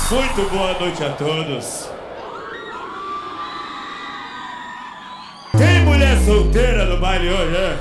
Muito boa noite a todos. Tem mulher solteira no baile hoje, é?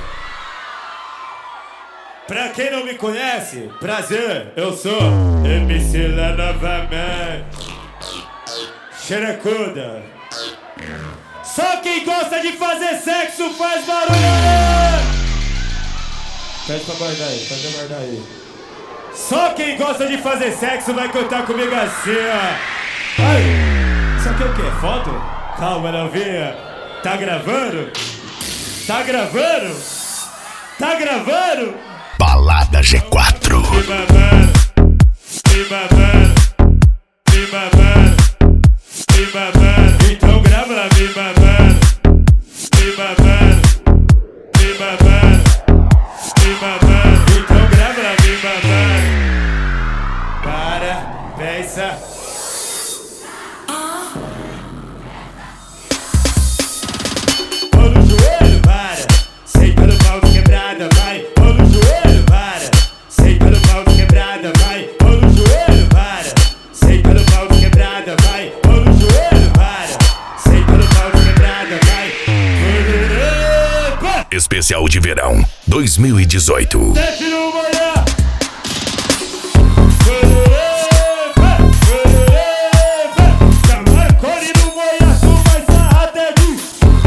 Pra quem não me conhece, prazer, eu sou MC lá novamente. Xerecuda. Só quem gosta de fazer sexo faz barulho! Pede pra guardar aí, pode guardar aí. Só quem gosta de fazer sexo vai cantar comigo assim, ó. Ai, isso aqui é o quê? Foto? Calma, novinha. Tá gravando? Tá gravando? Tá gravando? Balada G4. Me babando, me babando, me babando, me babando. Então grava lá, me babando, me babando, me babando, me babando. Então grava lá, me babando. Para, pensa. Mão no joelho, para. Senta no pau de quebrada, vai. Mão no joelho, para. Senta no pau de quebrada, vai. Mão no joelho, para. Senta no pau de quebrada, vai. Mão no joelho, para. Senta no pau de quebrada, vai. Epa! Especial de verão 2018. Deixa no molhar. Marconi no molhaço, vai sarrar até vir.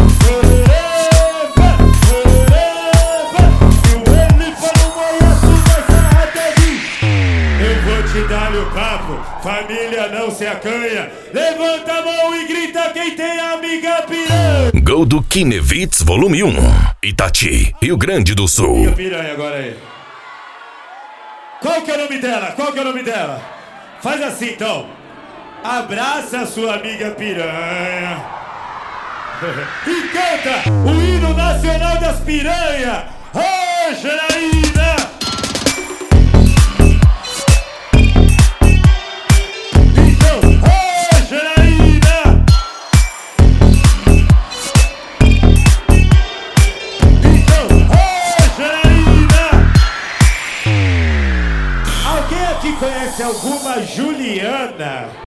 Dá-lhe o papo, família não se acanha. Levanta a mão e grita quem tem amiga piranha. Gol do Kinevitz Volume 1. Itati, Rio Grande do Sul. Amiga piranha agora aí. Qual que é o nome dela? Qual que é o nome dela? Faz assim então. Abraça a sua amiga piranha. E canta o hino nacional das piranhas. Ô, Janaína! Conhece alguma Juliana?